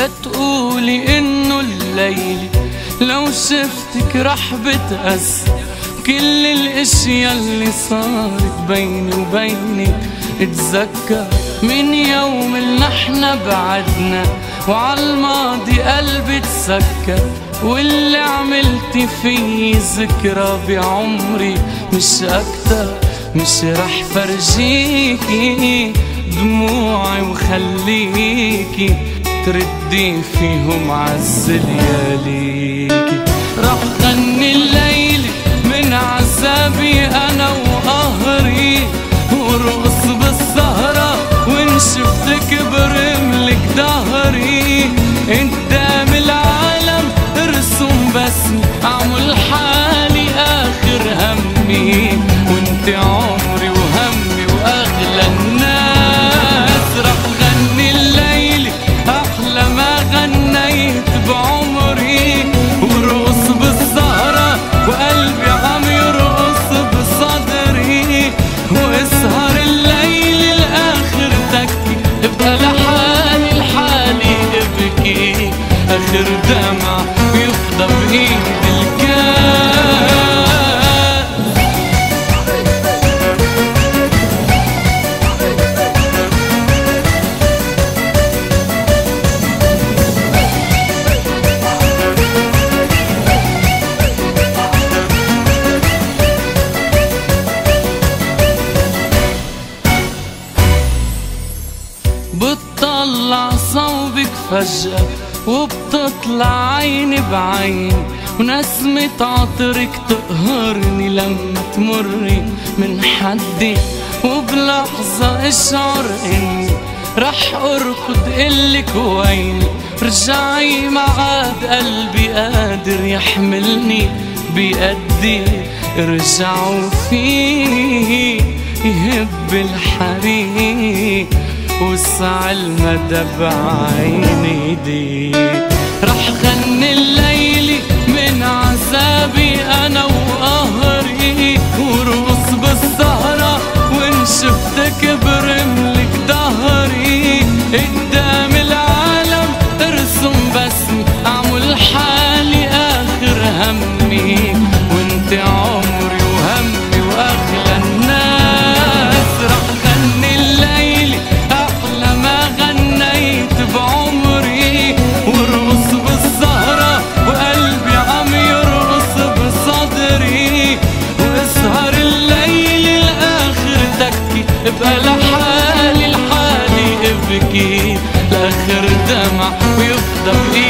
لا تقولي انه الليل لو شفتك رح بتأثر. كل الاشياء اللي صارت بيني وبينك اتذكر من يوم اللي احنا بعدنا، وعالماضي قلبي تسكر. واللي عملتي فيه ذكرى بعمري مش اكتر. مش رح فرجيكي دموعي وخليكي تردي فيهم عز لياليكي. رح غني الليل من عذابي انا وقهري، ورقص بالسهرة وان شفتك برملك ظهري. قدام العالم ارسم بسمي اعمل حالي اخر همي، وانت عمري وهمي واغلى الناس. رح غني الليل احلى ما غنيت بعمري، ورقص بالسهرة وقلبي عم يرقص بصدري. واسهر الليل الاخر تكي ابقى لحالي لحالي ابكي، اخر دمع يفضى بايد الكاس. بتطلع صوبك فجأة وبتطلع عيني بعيني، ونسمة عطرك تقهرني لما تمري من حدي. وبلحظة اشعر اني رح اركض قلك ويني. رجعي ما عاد قلبي قادر يحملني بقدي. ارجعوا فيه يهب الحريق وسع المدى بعيني دي. رح غني الليل من عذابي انا وقهري، ورقص بالسهرة وان شفتك برملك ظهري. قدام العالم ارسم بسمي اعمل حالي اخر همي، وانت عمري وهمي واغلى الناس. رح غني الليل احلى ما غنيت بعمري، ورقص بالسهرة وقلبي عم يرقص بصدري. واسهر الليل الاخر تكي ابقى لحالي لحالي ابكي، لاخر دمع ويفضى